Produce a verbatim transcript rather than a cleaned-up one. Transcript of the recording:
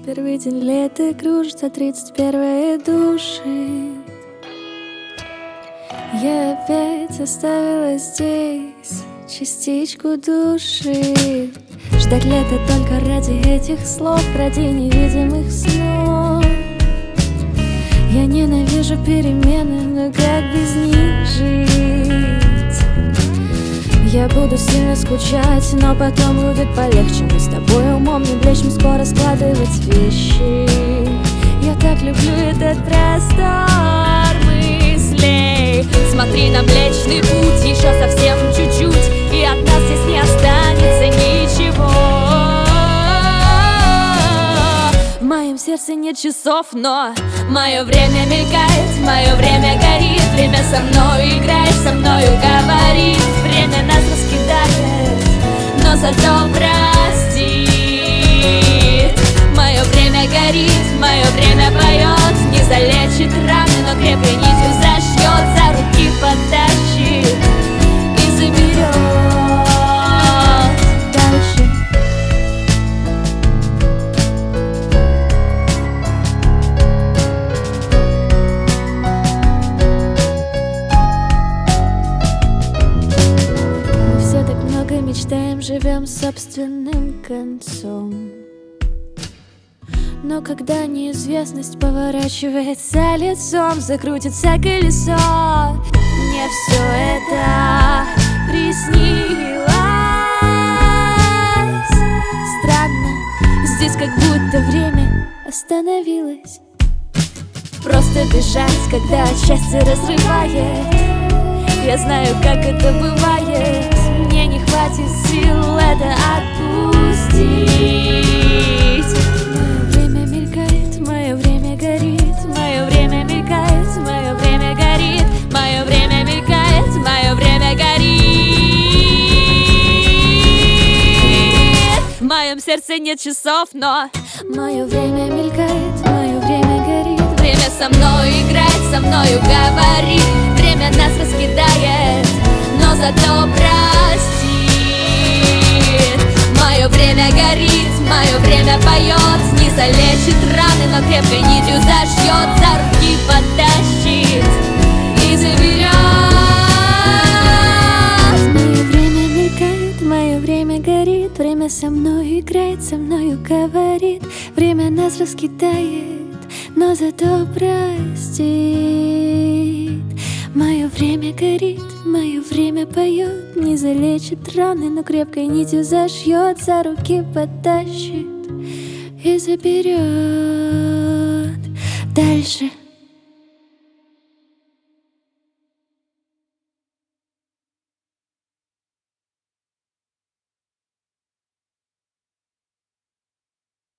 Первый день лета кружится, тридцать первые души. Я опять оставила здесь частичку души. Ждать лета только ради этих слов, ради невидимых снов. Я ненавижу перемены, но как без них жить? Я буду сильно скучать, но потом будет полегче. Мы с тобой умом не блещем, скоро складывать вещи. Я так люблю этот простор мыслей. Смотри на Млечный Путь, еще совсем чуть-чуть, и от нас здесь не останется ничего. В моем сердце нет часов, но мое время мелькает, мое время горит. Время со мной играет, со мною говорит. Время нас раскидает, но зато простит. Мое время горит, мое время поет. Не залечит раны, но крепкой нитью зашьет, за руки потащит и заберет дальше. Мы все так много мечтаем, живем собственным концом. Но когда неизвестность поворачивается лицом, закрутится колесо, мне все это приснилось. Странно, здесь как будто время остановилось. Просто бежать, когда счастье разрывает. Я знаю, как это бывает. Мне не хватит сил это отпустить. Мое время горит, мое время мелькает, мое время горит, мое время мелькает, мое время горит. В моем сердце нет часов, но мое время мелькает, мое время горит. Время со мной играет, со мною говорит. Время нас раскидает, но зато простит. Мое время горит, мое время поет. Не залечит раны, но крепкой нитью зашьет, за руки потащит и заберет. Мое время мелькает, мое время горит. Время со мной играет, со мною говорит. Время нас раскидает, но зато простит. Мое время горит, мое время поет. Не залечит раны, но крепкой нитью зашьет, за руки потащит и заберет дальше.